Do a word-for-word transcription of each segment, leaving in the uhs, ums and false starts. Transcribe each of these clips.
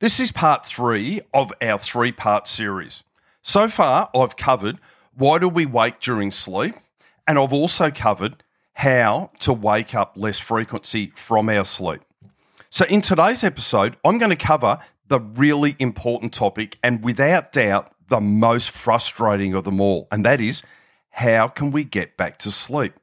This is part three of our three-part series. So far, I've covered why do we wake during sleep, and I've also covered how to wake up less frequency from our sleep. So in today's episode, I'm going to cover the really important topic and without doubt, the most frustrating of them all, and that is, how can we get back to sleep?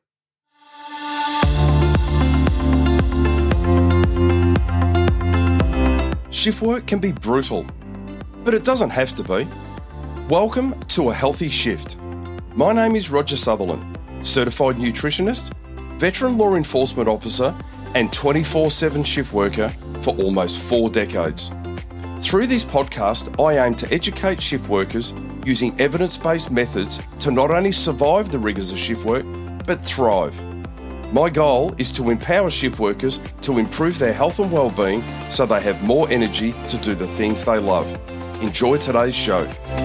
Shift work can be brutal, but it doesn't have to be. Welcome to A Healthy Shift. My name is Roger Sutherland, certified nutritionist, veteran law enforcement officer, and twenty-four seven shift worker for almost four decades. Through this podcast, I aim to educate shift workers using evidence-based methods to not only survive the rigours of shift work, but thrive. My goal is to empower shift workers to improve their health and well-being so they have more energy to do the things they love. Enjoy today's show.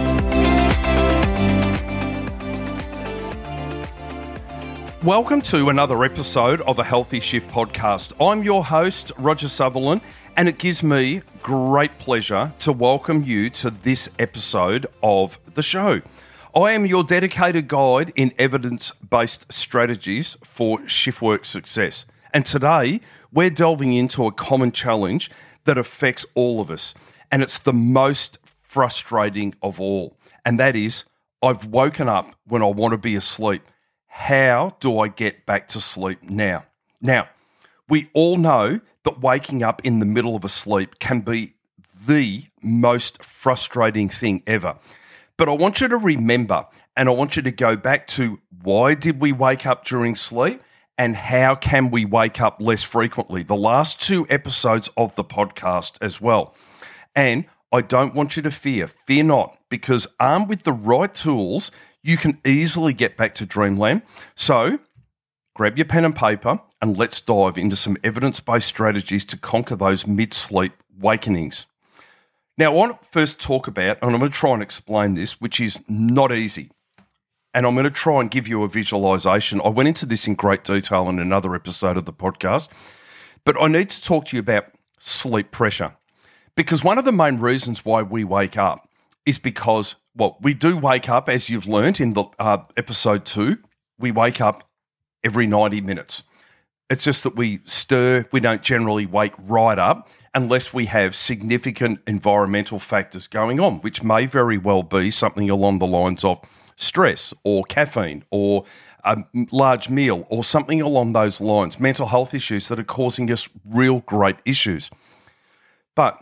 Welcome to another episode of A Healthy Shift podcast. I'm your host, Roger Sutherland, and it gives me great pleasure to welcome you to this episode of the show. I am your dedicated guide in evidence-based strategies for shift work success. And today, we're delving into a common challenge that affects all of us. And it's the most frustrating of all. And that is, I've woken up when I want to be asleep. How do I get back to sleep now? Now, we all know that waking up in the middle of a sleep can be the most frustrating thing ever. But I want you to remember, and I want you to go back to why did we wake up during sleep and how can we wake up less frequently? The last two episodes of the podcast as well. And I don't want you to fear. Fear not, because armed with the right tools, you can easily get back to dreamland. So grab your pen and paper and let's dive into some evidence-based strategies to conquer those mid-sleep wakenings. Now, I want to first talk about, and I'm going to try and explain this, which is not easy. And I'm going to try and give you a visualization. I went into this in great detail in another episode of the podcast, but I need to talk to you about sleep pressure. Because one of the main reasons why we wake up is because, well, we do wake up, as you've learned in the uh, episode two, we wake up every ninety minutes. It's just that we stir, we don't generally wake right up unless we have significant environmental factors going on, which may very well be something along the lines of stress or caffeine or a large meal or something along those lines, mental health issues that are causing us real great issues. But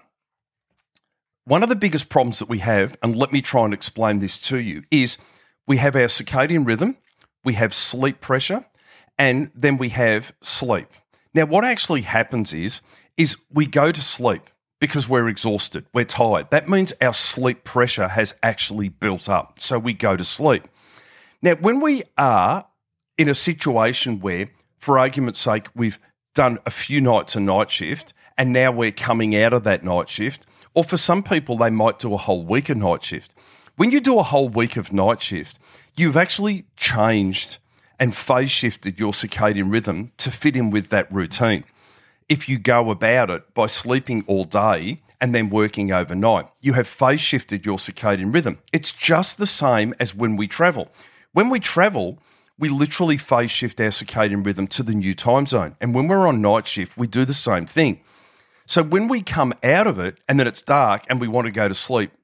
one of the biggest problems that we have, and let me try and explain this to you, is we have our circadian rhythm, we have sleep pressure, and then we have sleep. Now, what actually happens is, is we go to sleep because we're exhausted, we're tired. That means our sleep pressure has actually built up, so we go to sleep. Now, when we are in a situation where, for argument's sake, we've done a few nights of night shift and now we're coming out of that night shift, or for some people, they might do a whole week of night shift. When you do a whole week of night shift, you've actually changed and phase shifted your circadian rhythm to fit in with that routine. If you go about it by sleeping all day and then working overnight, you have phase shifted your circadian rhythm. It's just the same as when we travel. When we travel, we literally phase shift our circadian rhythm to the new time zone. And when we're on night shift, we do the same thing. So when we come out of it and then it's dark and we want to go to sleep,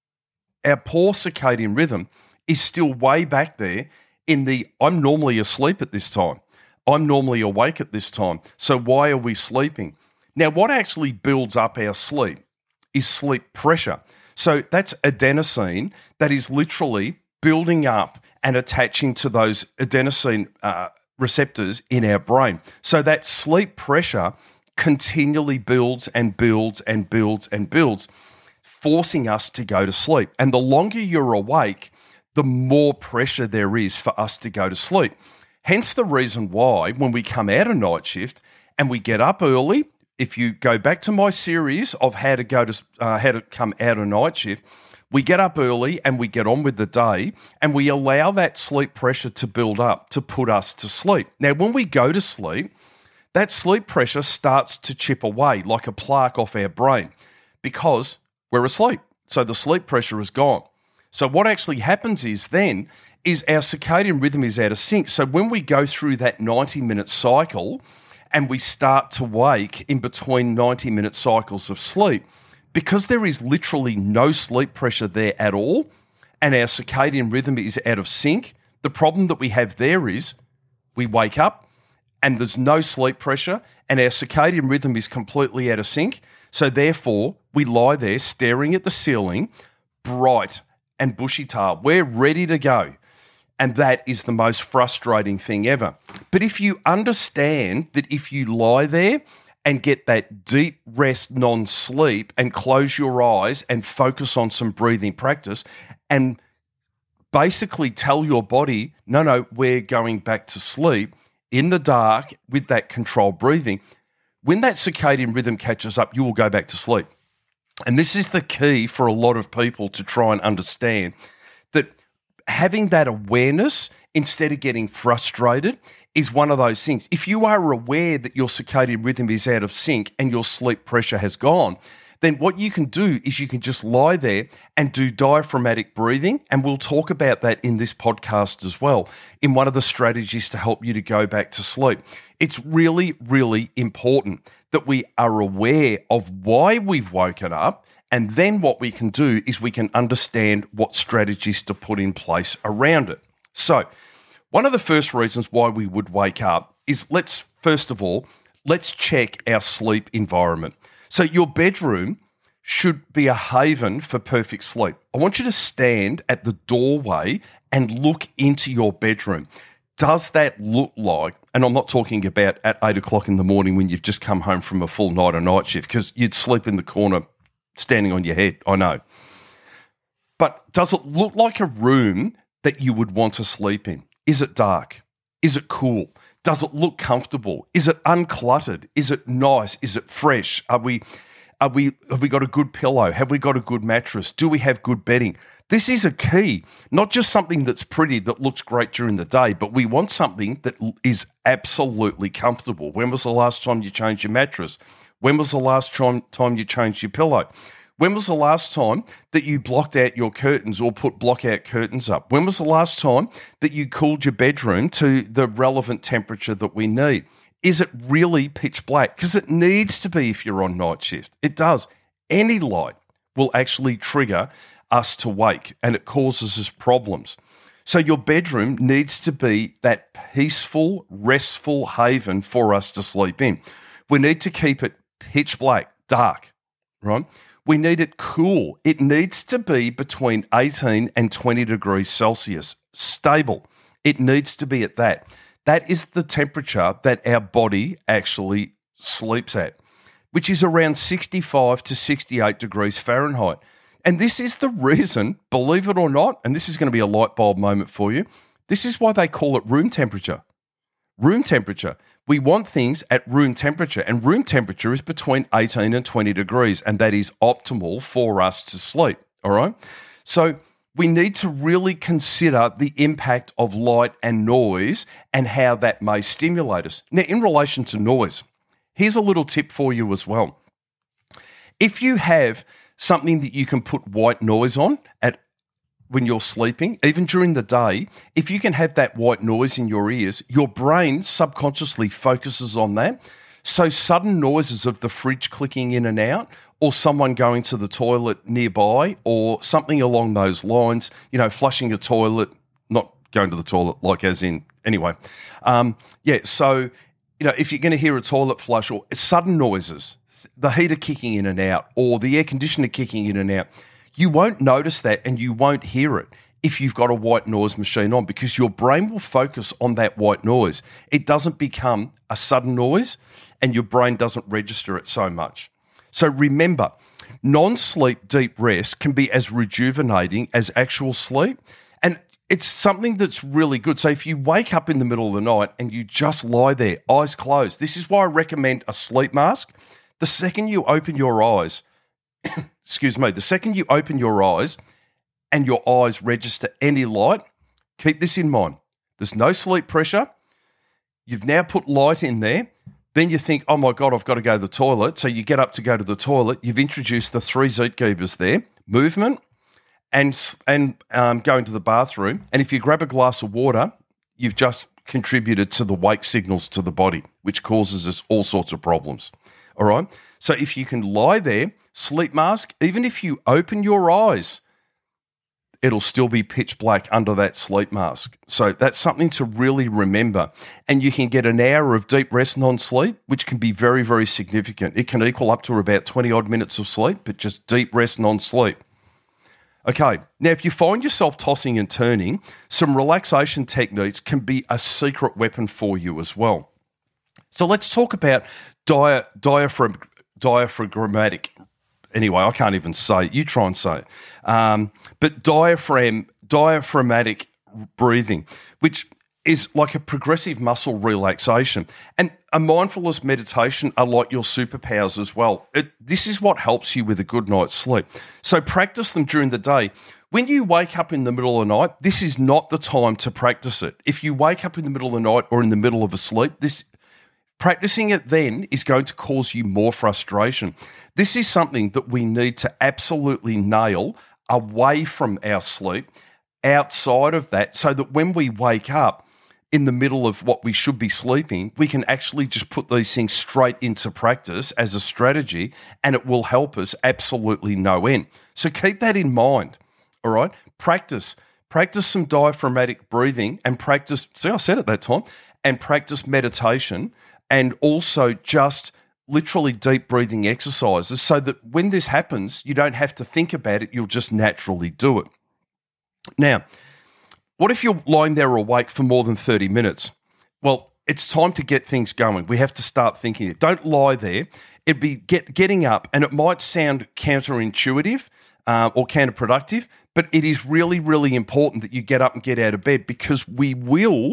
our poor circadian rhythm is still way back there in the I'm normally asleep at this time. I'm normally awake at this time. So why are we sleeping? Now, what actually builds up our sleep is sleep pressure. So that's adenosine that is literally building up and attaching to those adenosine uh, receptors in our brain. So that sleep pressure continually builds and builds and builds and builds, forcing us to go to sleep. And the longer you're awake, the more pressure there is for us to go to sleep. Hence the reason why when we come out of night shift and we get up early, if you go back to my series of how to go to uh, how to come out of night shift, we get up early and we get on with the day and we allow that sleep pressure to build up to put us to sleep. Now, when we go to sleep, that sleep pressure starts to chip away like a plaque off our brain. because we're asleep. So the sleep pressure is gone. So what actually happens is then is our circadian rhythm is out of sync. So when we go through that ninety-minute cycle and we start to wake in between ninety-minute cycles of sleep, because there is literally no sleep pressure there at all and our circadian rhythm is out of sync, the problem that we have there is we wake up and there's no sleep pressure and our circadian rhythm is completely out of sync. So therefore, we lie there staring at the ceiling, bright and bushy-tailed. We're ready to go. And that is the most frustrating thing ever. But if you understand that if you lie there and get that deep rest, non-sleep, and close your eyes and focus on some breathing practice and basically tell your body, no, no, we're going back to sleep in the dark with that controlled breathing, when that circadian rhythm catches up, you will go back to sleep. And this is the key for a lot of people to try and understand, that having that awareness instead of getting frustrated is one of those things. If you are aware that your circadian rhythm is out of sync and your sleep pressure has gone, then what you can do is you can just lie there and do diaphragmatic breathing. And we'll talk about that in this podcast as well, in one of the strategies to help you to go back to sleep. It's really, really important that we are aware of why we've woken up. And then what we can do is we can understand what strategies to put in place around it. So one of the first reasons why we would wake up is let's, first of all, let's check our sleep environment. So your bedroom should be a haven for perfect sleep. I want you to stand at the doorway and look into your bedroom. Does that look like, and I'm not talking about at eight o'clock in the morning when you've just come home from a full night or night shift, because you'd sleep in the corner standing on your head, I know. But does it look like a room that you would want to sleep in? Is it dark? Is it cool? Does it look comfortable? Is it uncluttered? Is it nice? Is it fresh? Are we, are we, have we got a good pillow? Have we got a good mattress? Do we have good bedding? This is a key, not just something that's pretty, that looks great during the day, but we want something that is absolutely comfortable. When was the last time you changed your mattress? When was the last time you changed your pillow? When was the last time that you blocked out your curtains or put block-out curtains up? When was the last time that you cooled your bedroom to the relevant temperature that we need? Is it really pitch black? Because it needs to be if you're on night shift. It does. Any light will actually trigger us to wake, and it causes us problems. So your bedroom needs to be that peaceful, restful haven for us to sleep in. We need to keep it pitch black, dark, right? We need it cool. It needs to be between eighteen and twenty degrees Celsius, stable. It needs to be at that. That is the temperature that our body actually sleeps at, which is around sixty-five to sixty-eight degrees Fahrenheit. And this is the reason, believe it or not, and this is going to be a light bulb moment for you, this is why they call it room temperature. Room temperature. We want things at room temperature, and room temperature is between eighteen and twenty degrees, and that is optimal for us to sleep, all right? So we need to really consider the impact of light and noise and how that may stimulate us. Now, in relation to noise, here's a little tip for you as well. If you have something that you can put white noise on at when you're sleeping, even during the day, if you can have that white noise in your ears, your brain subconsciously focuses on that. So sudden noises of the fridge clicking in and out, or someone going to the toilet nearby, or something along those lines, you know, flushing a toilet, not going to the toilet, like as in, anyway. Um, yeah, so, you know, if you're going to hear a toilet flush or sudden noises, the heater kicking in and out, or the air conditioner kicking in and out, you won't notice that and you won't hear it if you've got a white noise machine on, because your brain will focus on that white noise. It doesn't become a sudden noise and your brain doesn't register it so much. So remember, non-sleep deep rest can be as rejuvenating as actual sleep, and it's something that's really good. So if you wake up in the middle of the night and you just lie there, eyes closed, this is why I recommend a sleep mask. The second you open your eyes, excuse me, the second you open your eyes and your eyes register any light, keep this in mind. There's no sleep pressure. You've now put light in there. Then you think, oh, my God, I've got to go to the toilet. So you get up to go to the toilet. You've introduced the three Zeitgebers there, movement and, and um, going to the bathroom. And if you grab a glass of water, you've just contributed to the wake signals to the body, which causes us all sorts of problems. All right? So if you can lie there, sleep mask, even if you open your eyes, it'll still be pitch black under that sleep mask. So that's something to really remember. And you can get an hour of deep rest non-sleep, which can be very, very significant. It can equal up to about twenty-odd minutes of sleep, but just deep rest non-sleep. Okay, now if you find yourself tossing and turning, some relaxation techniques can be a secret weapon for you as well. So let's talk about dia- diaphragm, diaphragmatic. Anyway, I can't even say it. You try and say it. Um, but diaphragm, diaphragmatic breathing, which is like a progressive muscle relaxation. And a mindfulness meditation are like your superpowers as well. It, this is what helps you with a good night's sleep. So practice them during the day. When you wake up in the middle of the night, this is not the time to practice it. If you wake up in the middle of the night or in the middle of a sleep, this practicing it then is going to cause you more frustration. This is something that we need to absolutely nail away from our sleep, outside of that, so that when we wake up in the middle of what we should be sleeping, we can actually just put these things straight into practice as a strategy, and it will help us absolutely no end. So keep that in mind, all right? Practice. Practice some diaphragmatic breathing and practice, see, I said it that time, and practice meditation, and also just literally deep breathing exercises so that when this happens, you don't have to think about it, you'll just naturally do it. Now, what if you're lying there awake for more than thirty minutes? Well, it's time to get things going. We have to start thinking it. Don't lie there. It'd be get, getting up, and it might sound counterintuitive uh, or counterproductive, but it is really, really important that you get up and get out of bed, because we will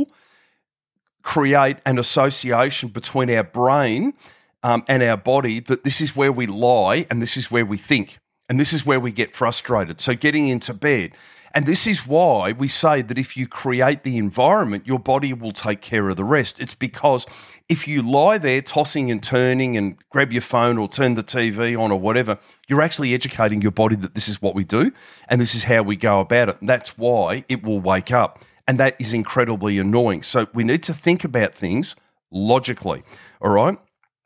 create an association between our brain um, and our body that this is where we lie and this is where we think and this is where we get frustrated. So getting into bed. And this is why we say that if you create the environment, your body will take care of the rest. It's because if you lie there tossing and turning and grab your phone or turn the T V on or whatever, you're actually educating your body that this is what we do and this is how we go about it. And that's why it will wake up. And that is incredibly annoying. So we need to think about things logically, all right?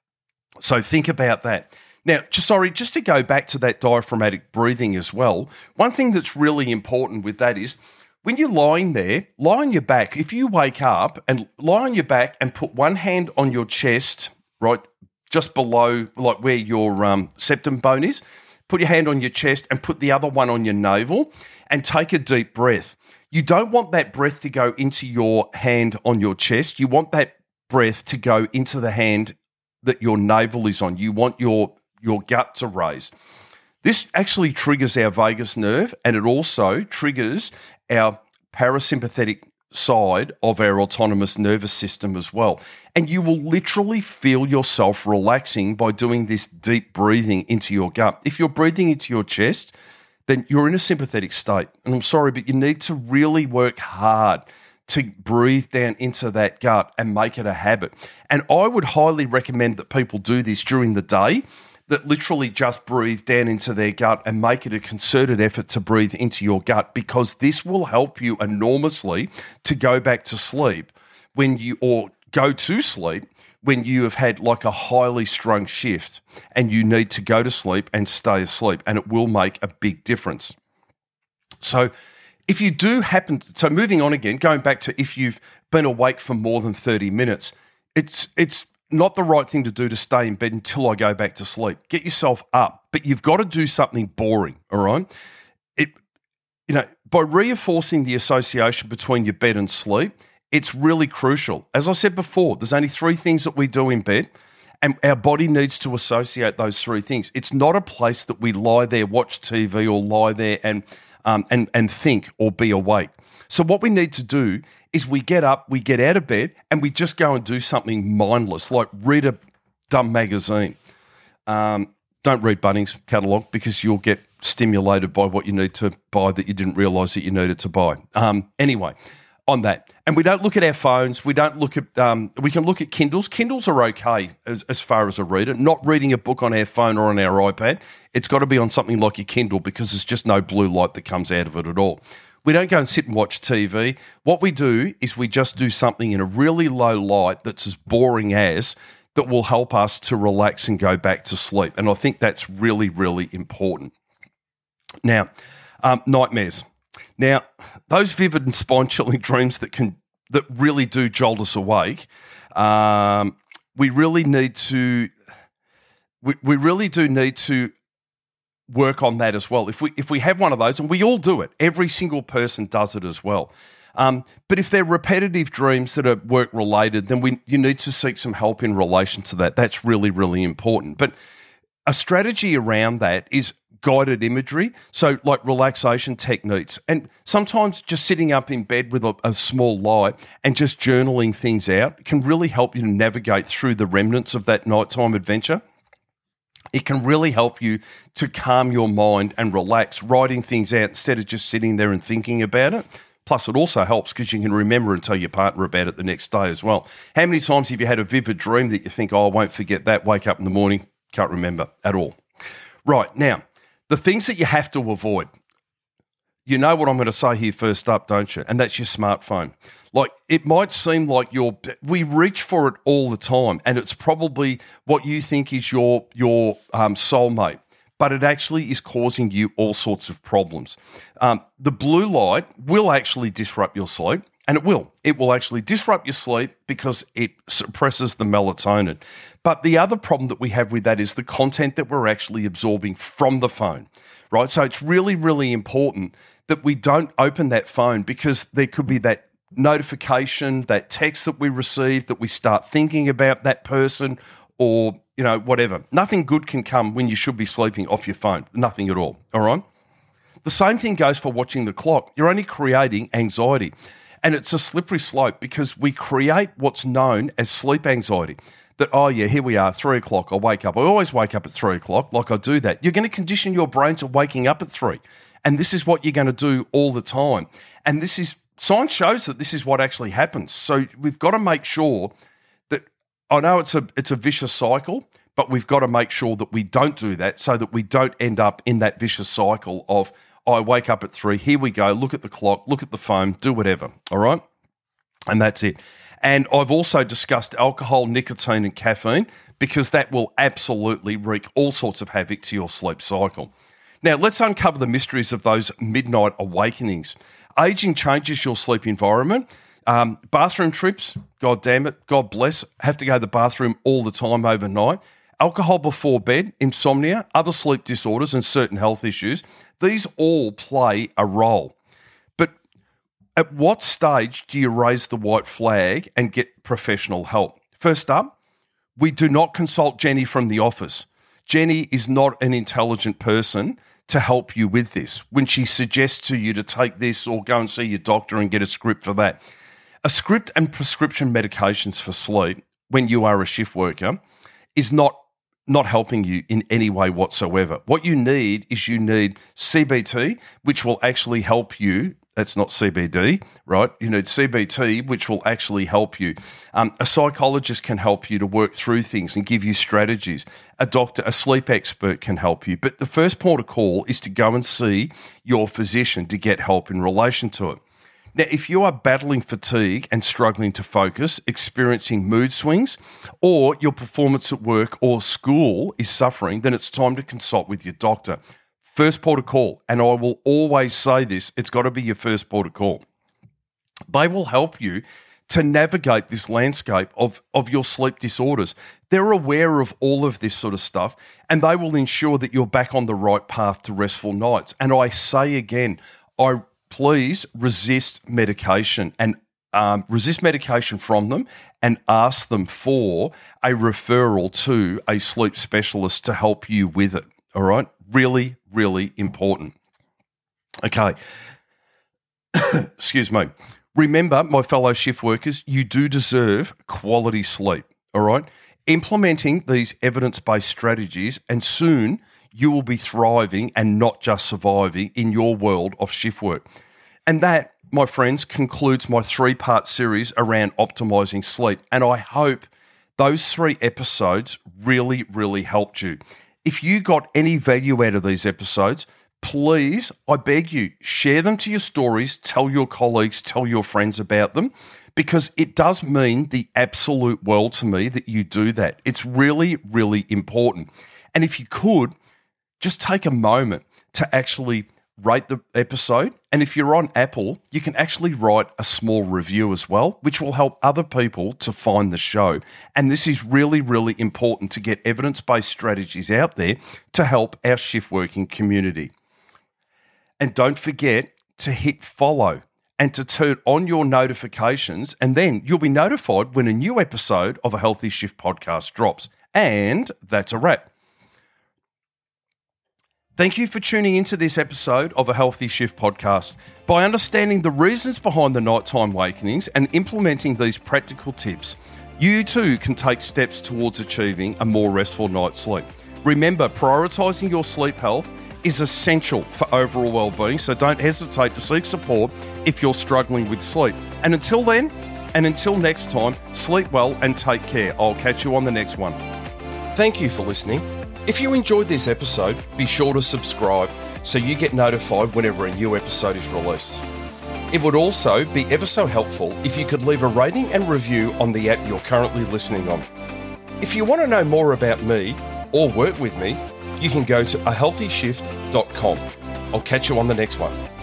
So think about that. Now, just, sorry, just to go back to that diaphragmatic breathing as well, one thing that's really important with that is when you're lying there, lie on your back. If you wake up and lie on your back and put one hand on your chest, right, just below, like where your um, septum bone is, put your hand on your chest and put the other one on your navel and take a deep breath. You don't want that breath to go into your hand on your chest. You want that breath to go into the hand that your navel is on. You want your your gut to raise. This actually triggers our vagus nerve, and it also triggers our parasympathetic side of our autonomous nervous system as well. And you will literally feel yourself relaxing by doing this deep breathing into your gut. If you're breathing into your chest, then you're in a sympathetic state. And I'm sorry, but you need to really work hard to breathe down into that gut and make it a habit. And I would highly recommend that people do this during the day, that literally just breathe down into their gut and make it a concerted effort to breathe into your gut, because this will help you enormously to go back to sleep when you, or go to sleep when you have had like a highly strung shift and you need to go to sleep and stay asleep, and it will make a big difference. So if you do happen to, so moving on again, going back to if you've been awake for more than thirty minutes, it's it's not the right thing to do to stay in bed until I go back to sleep. Get yourself up, but you've got to do something boring, all right? It, you know, by reinforcing the association between your bed and sleep, it's really crucial. As I said before, there's only three things that we do in bed, and our body needs to associate those three things. It's not a place that we lie there, watch T V, or lie there and um, and and think or be awake. So what we need to do is we get up, we get out of bed, and we just go and do something mindless, like read a dumb magazine. Um, don't read Bunnings catalogue, because you'll get stimulated by what you need to buy that you didn't realise that you needed to buy. Um, anyway, on that. And we don't look at our phones. We don't look at, um, we can look at Kindles. Kindles are okay as, as far as a reader. Not reading a book on our phone or on our iPad. It's got to be on something like your Kindle because there's just no blue light that comes out of it at all. We don't go and sit and watch T V. What we do is we just do something in a really low light that's as boring as that will help us to relax and go back to sleep. And I think that's really, really important. Now, um, nightmares. Now, those vivid and spine-chilling dreams that can that really do jolt us awake, um, we really need to we, we really do need to work on that as well. If we if we have one of those, and we all do it, every single person does it as well. Um, but if they're repetitive dreams that are work-related, then we you need to seek some help in relation to that. That's really, really important. But a strategy around that is guided imagery, so like relaxation techniques, and sometimes just sitting up in bed with a, a small light and just journaling things out can really help you to navigate through the remnants of that nighttime adventure. It can really help you to calm your mind and relax, writing things out instead of just sitting there and thinking about it. Plus, it also helps because you can remember and tell your partner about it the next day as well. How many times have you had a vivid dream that you think, oh, I won't forget that, wake up in the morning, can't remember at all? Right, now, the things that you have to avoid, you know what I'm going to say here first up, don't you? And that's your smartphone. Like, it might seem like you're, we reach for it all the time, and it's probably what you think is your, your um, soulmate, but it actually is causing you all sorts of problems. Um, the blue light will actually disrupt your sleep, and it will. It will actually disrupt your sleep because it suppresses the melatonin. But the other problem that we have with that is the content that we're actually absorbing from the phone, right? So it's really, really important that we don't open that phone because there could be that notification, that text that we receive, that we start thinking about that person or, you know, whatever. Nothing good can come when you should be sleeping off your phone. Nothing at all, all right? The same thing goes for watching the clock. You're only creating anxiety. And it's a slippery slope because we create what's known as sleep anxiety. That, oh, yeah, here we are, three o'clock, I wake up. I always wake up at three o'clock, like I do that. You're going to condition your brain to waking up at three. And this is what you're going to do all the time. And this is, science shows that this is what actually happens. So we've got to make sure that, I know it's a it's a vicious cycle, but we've got to make sure that we don't do that so that we don't end up in that vicious cycle of, oh, I wake up at three, here we go, look at the clock, look at the phone, do whatever, all right? And that's it. And I've also discussed alcohol, nicotine, and caffeine because that will absolutely wreak all sorts of havoc to your sleep cycle. Now, let's uncover the mysteries of those midnight awakenings. Aging changes your sleep environment. Um, bathroom trips, God damn it, God bless, have to go to the bathroom all the time overnight. Alcohol before bed, insomnia, other sleep disorders, and certain health issues, these all play a role. But at what stage do you raise the white flag and get professional help? First up, we do not consult Jenny from the office. Jenny is not an intelligent person to help you with this when she suggests to you to take this or go and see your doctor and get a script for that. A script and prescription medications for sleep when you are a shift worker is not not helping you in any way whatsoever. What you need is you need C B T, which will actually help you. That's not C B D, right? You need C B T, which will actually help you. Um, a psychologist can help you to work through things and give you strategies. A doctor, a sleep expert can help you. But the first port of call is to go and see your physician to get help in relation to it. Now, if you are battling fatigue and struggling to focus, experiencing mood swings, or your performance at work or school is suffering, then it's time to consult with your doctor. First port of call, and I will always say this, it's got to be your first port of call. They will help you to navigate this landscape of, of your sleep disorders. They're aware of all of this sort of stuff, and they will ensure that you're back on the right path to restful nights. And I say again, I please resist medication and um, resist medication from them and ask them for a referral to a sleep specialist to help you with it, all right? Really, really important. Okay. Excuse me. Remember, my fellow shift workers, you do deserve quality sleep, all right? Implementing these evidence-based strategies, and soon you will be thriving and not just surviving in your world of shift work. And that my friends, concludes my three-part series around optimizing sleep. And I hope those three episodes really, really helped you. If you got any value out of these episodes, please, I beg you, share them to your stories, tell your colleagues, tell your friends about them, because it does mean the absolute world to me that you do that. It's really, really important. And if you could, just take a moment to actually rate the episode. And if you're on Apple, you can actually write a small review as well, which will help other people to find the show. And this is really, really important to get evidence-based strategies out there to help our shift working community. And don't forget to hit follow and to turn on your notifications, and then you'll be notified when a new episode of a Healthy Shift podcast drops. And that's a wrap. Thank you for tuning into this episode of a Healthy Shift podcast. By understanding the reasons behind the nighttime awakenings and implementing these practical tips, you too can take steps towards achieving a more restful night's sleep. Remember, prioritising your sleep health is essential for overall well-being, so don't hesitate to seek support if you're struggling with sleep. And until then, and until next time, sleep well and take care. I'll catch you on the next one. Thank you for listening. If you enjoyed this episode, be sure to subscribe so you get notified whenever a new episode is released. It would also be ever so helpful if you could leave a rating and review on the app you're currently listening on. If you want to know more about me or work with me, you can go to a healthy shift dot com. I'll catch you on the next one.